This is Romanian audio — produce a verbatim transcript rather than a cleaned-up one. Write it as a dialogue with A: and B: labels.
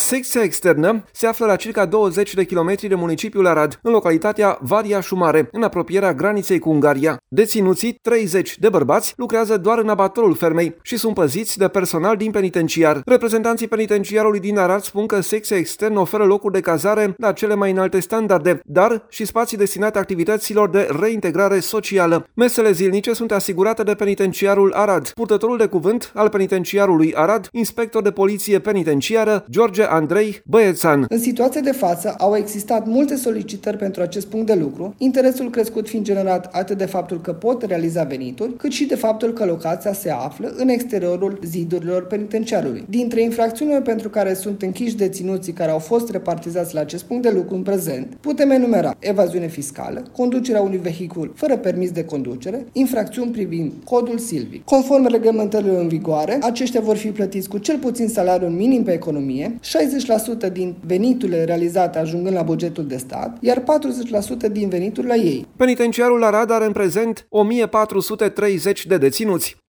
A: Secția externă se află la circa douăzeci de kilometri de municipiul Arad, în localitatea Varia Șumare, în apropierea graniței cu Ungaria. Deținuții, treizeci de bărbați, lucrează doar în abatorul fermei și sunt păziți de personal din penitenciar. Reprezentanții penitenciarului din Arad spun că secția externă oferă locuri de cazare la cele mai înalte standarde, dar și spații destinate activităților de reintegrare socială. Mesele zilnice sunt asigurate de penitenciarul Arad. Purtătorul de cuvânt al penitenciarului Arad, inspector de poliție penitenciară, George Andrei Băiețan.
B: În situația de față au existat multe solicitări pentru acest punct de lucru, interesul crescut fiind generat atât de faptul că pot realiza venituri, cât și de faptul că locația se află în exteriorul zidurilor penitenciarului. Dintre infracțiunile pentru care sunt închiși deținuții care au fost repartizați la acest punct de lucru în prezent, putem enumera evaziune fiscală, conducerea unui vehicul fără permis de conducere, infracțiuni privind codul silvic. Conform reglementărilor în vigoare, aceștia vor fi plătiți cu cel puțin salariul minim pe economie, șaizeci la sută din veniturile realizate ajungând la bugetul de stat, iar patruzeci la sută din venituri la ei.
A: Penitenciarul Arad are în prezent o mie patru sute treizeci de deținuți.